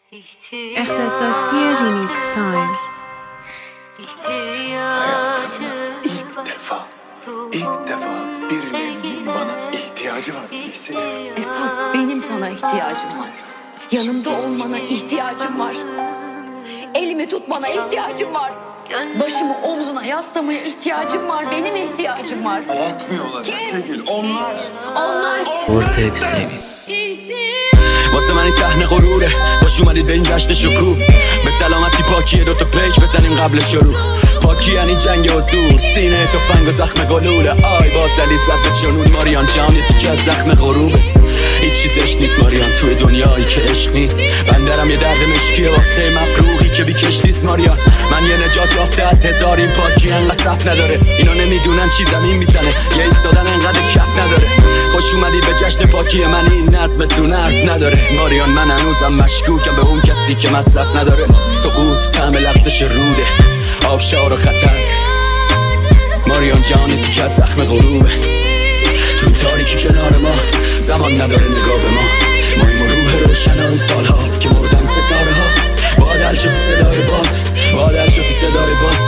اختصاصی ریمیکس تایم. İlk defa birinin bana ihtiyacı var hissediyorum. Esas benim sana ihtiyacım var. Yanımda olmana ihtiyacım var. Elimi tutmana ihtiyacım var. Başımı omzuna yaslamaya ihtiyacım var. Benim ihtiyacım var. Bakmıyorlar sevgili. Onlar Vortex واسه من این صحنه غروره خوش اومدید به این جشن شکوه به سلامتی پاکیه دوتا پیک بزنیم قبل شروع پاکی یعنی جنگ حضور سینه تفنگ و زخم گلوله آی بازلی زد به جنون ماریان جان یه تیکه از زخم غروبه هیچ چیزش نیست ماریان توی دنیایی که عشق نیست بندرم یه درد مشکیه واسه مقروقی که بیکش نیست ماریان من یه نجات یافته از هزار این پاکی انقدر صف نداره اینا نمیدونن چی زمین میزنه یه ایستادن انقدر کف نداره خوش اومدی به جشن پاکی من این نظمتون حرف نداره ماریان من هنوزم مشکوکم به اون کسی که مصرف نداره سقوط طعم لغزش روده آبشار و خطر ماریان جانی تو که زخم غروبه تو تاریکی کنار ما زمان نداره نگاه به ما این روح روشنای سال هاست که مردن ستاره ها بادل شد صدای باد بادل شد صدای باد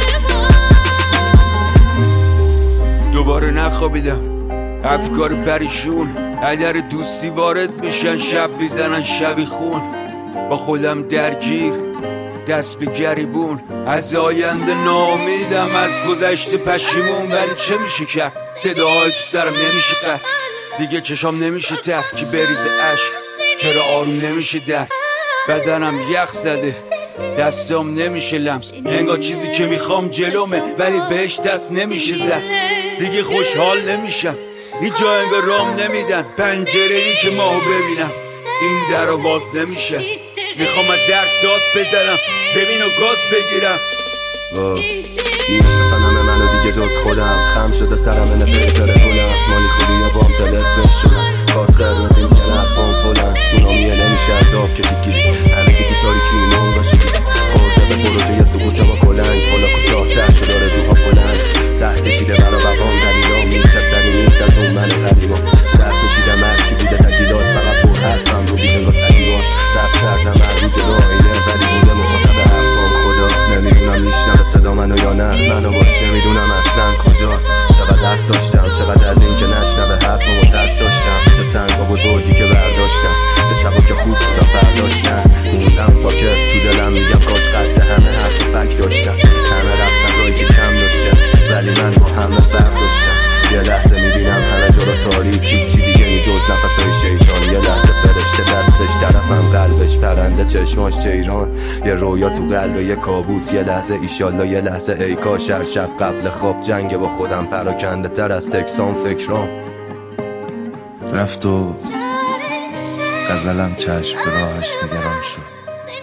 دوباره نخوابیدم افکار پریشون عدر دوستی وارد میشن شب میزنن شبی خون با خودم درگیر دست به گریبون از آینده ناامیدم از گذشته پشیمون ولی چه میشه کرد صداهای تو سرم نمیشه قطع دیگه چشام نمیشه ته که بریزه عشق چرا آروم نمیشه درد بدنم یخ زده دستام نمیشه لمس انگار چیزی که میخوام جلومه ولی بهش دست نمیشه زد دیگه خوشحال نمیشم هیچ جا انگار رام نمیدن پنجره‌ای که ماهو ببینم این در رو باز نمیشه میخوام از درد داد بزنم زمین و گاز بگیرم میشناسن همه منو دیگه جز خودم خم شده سرم انه پیتره گلم مالی خوبی یا بام تلسمش شدم کارت قرمز این دیگه نرفان فلن سونامیه نمیشه از آب کشید گیری همه که تو تاریکی نون باشید خورده به پروژه سکوته با کلنگ بالا کوتاه تر شد آرزوها بلند ته کشیده برا بقام دلیلام میچسنی نیست از اون من قدیما سر کشیده مرچی بوده تکیلاس فقط پر حرفم رو بیده گاز عجیباس رب کردم هر رو جدا آینه ولی بوده مخاطب حرفام خدا نمیدونم میشنم صدا منو یا نه منو باش نمیدونم اصلا کجاست چقدر حرف داشتم چقدر از این که نشنوه حرفمو ترس داشتم چه سنگا بزرگی که برداشتم چه شبا که خوب بودا برداشتم موندم ساکت تو دلم میگم کاش قد همه حرف فک داشتم همه رفتن رایی که کم داشتم ولی من با همه فرق داشتم یه لحظه میبینم همه جا رو تاریکی چی دیگه نی جز نفسای شیطان یه لحظه فرشته دستش طرفم قلبش پرنده چشماش چیران یه رویا تو قلب یه کابوس یه لحظه ایشالله یه لحظه ای کاش هر شب قبل خواب جنگ با خودم پراکنده تر از تکسان فکرام رفت و غزلم چشم به راهش نگران شد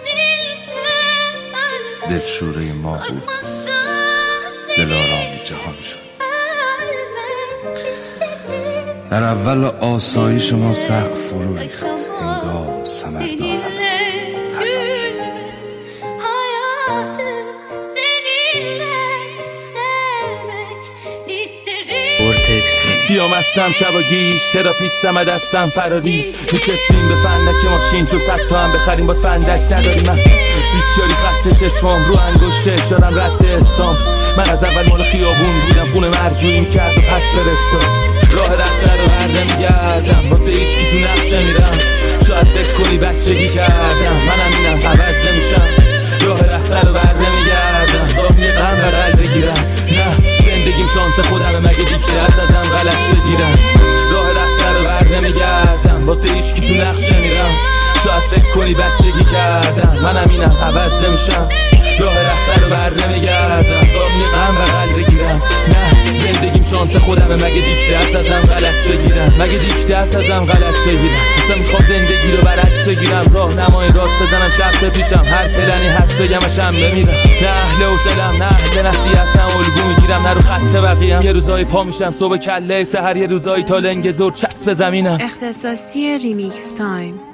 دلشوره ما بود دلارام جهان شد در اول آسایش ما سقف فرو ریخت هنگام ثمردارم خزان شد سیام هستم شب و گیش تراپیستم و دستم فراری میچسبیم به فندک ماشین چون 100 تا هم بخریم باز فندک نداریم من بیچاری خط چشمام رو انگشته شدم رد استام من از اول مال خیابون بودم خونه مرجوعیم کرد و پس فرستاد راه رفته رو هر نمیگردم واسه ایشکی تو نقشه میرم شاید فکر کنی بچگی کردم منم اینم عوض نمیشم راه رفته رو بر نمیگردم زامین غم بغل بگیرم نه زندگیم شانس خودم مگه دیگه ازم غلط بگیرم راه رفته رو بر نمیگردم واسه ایشکی تو نقشه میرم شاید فکر کنی بچگی کردم منم اینم عوض نمیشم راه رفته رو بر نمیگردم زامین غم بغل بگیرم نه زندگیم شانس خودم مگه دیگه ازم غلط بگیرم مگه دیگه ازم غلط بگیرم اصلا میخوام زندگی رو برعکس بگیرم راه نمای راست بزنم چپ بپیشم هر پلنی هست بگمشم بمیرم نه اهل حوصله‌ام نه اهل نصیحتم الگو میگیرم نه رو خط بقیه‌ام یه روزایی پا میشم صبح کله سحر یه روزایی تا لنگ زور چسب زمینم اختصاصی ریمیکس تایم.